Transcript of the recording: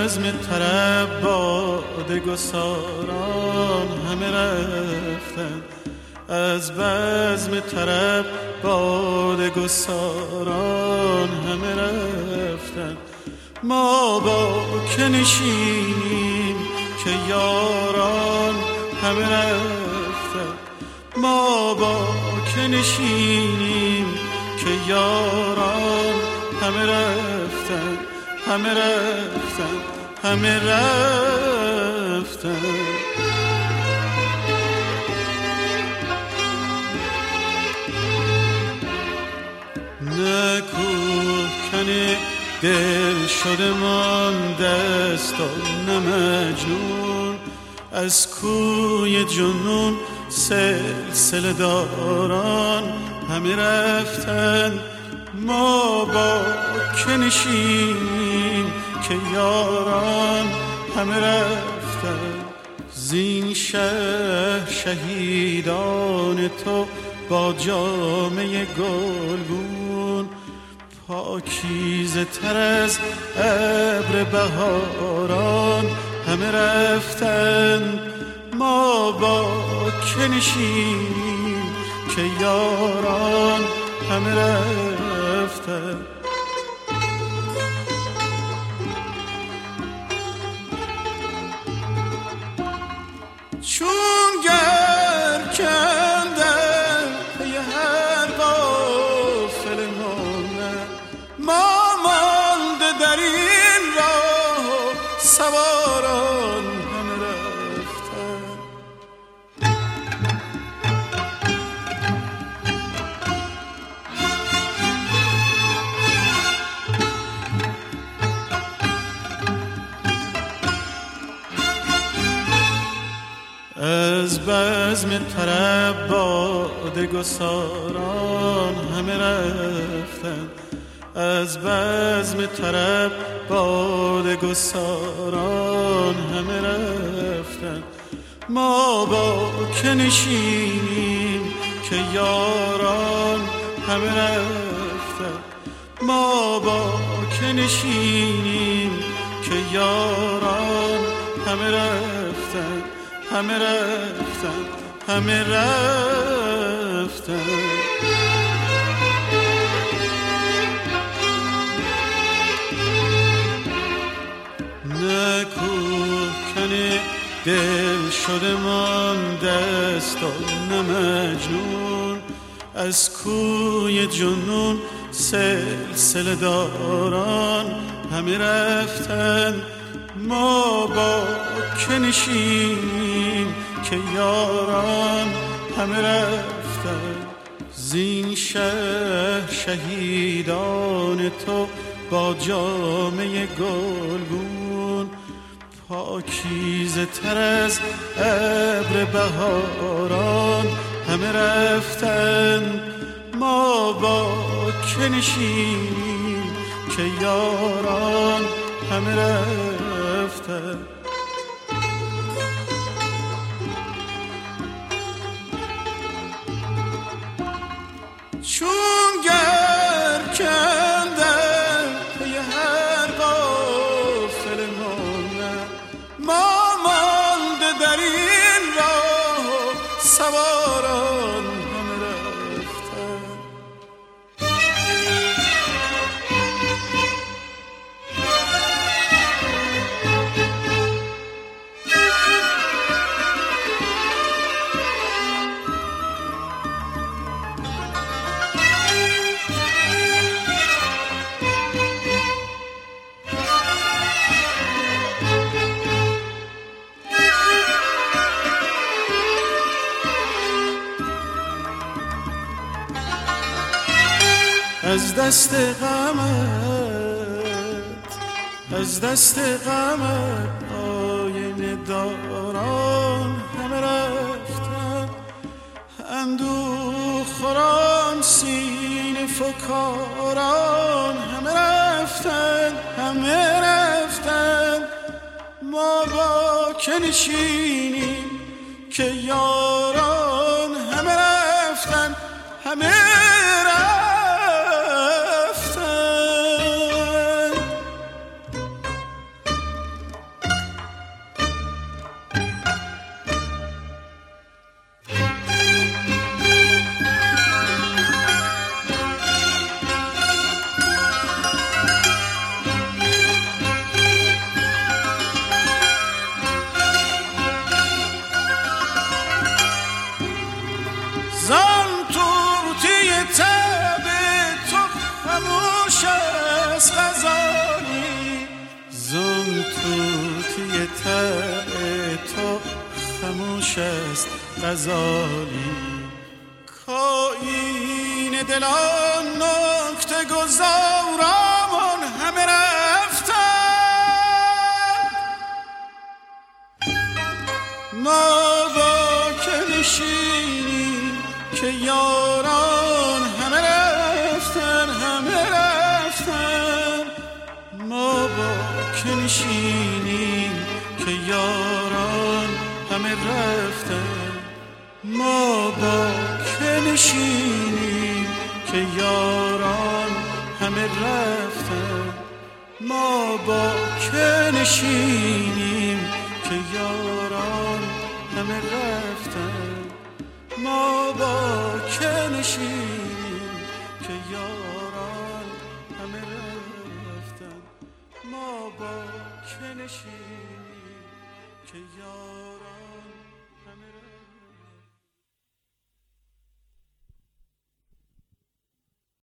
بزم طرب باده گساران همه رفتن، از بزم طرب باده گساران همه رفتن. ما با که نشینیم که یاران همه رفتن، ما با که نشینیم که یاران همه رفتن، همه رفتن، همه رفتن. نه کوهکن دل شده من دستان، نه مجنون از کوی جنون سلسله داران همه رفتن. ما با که نشینیم که یاران همه رفتن. زین شهر شهیدان تو با جامه گلگون، پاکیزه تر از ابر بهاران همه رفتن. ما با که نشینیم که یاران همه رفتن. چون گرکندن پی هر غافل مانده، ما مانده در این راه و سواران همه رفتن. از بزم طرب باده گساران همه رفتن، از بزم طرب باده گساران همه رفتن. ما با که نشینیم که یاران همه رفتن، ما با که نشینیم که یاران همه رفتن، همه رفتن، همه رفتن. نه کوهکن دل شده من دستان، نه مجنون از کوی جنون سلسله داران همه رفتن. ما با که نشینیم که یاران همه رفتن. زین شهر شهیدان تو با جامه گلگون، پاکیزه تر از ابر بهاران همه رفتن. ما با که نشینیم که یاران همه رفتن. چون گرکندن پی هر غافل مانده، ما مانده در این راه و سواران همه رفتن. از دست غمت، از دست غمت آینه داران همه رفتن. اندوه خوران سینه فکاران همه رفتن، همه رفتن. ما با که نشینیم که یاران همه رفتن، همه رفتن. طبع تو خموش است غزالی. کاین دلان نکته گذاران همه رفتن، ما با که نشینیم که یاران همه رفتن، همه رفتن. ما با که نشینیم که یاران همه رفتن، ما با که نشینیم که یاران همه رفتن، ما با که نشینیم که یاران همه رفتن، ما با که نشینیم که یاران همه رفتن، ما با که نشینیم که یاران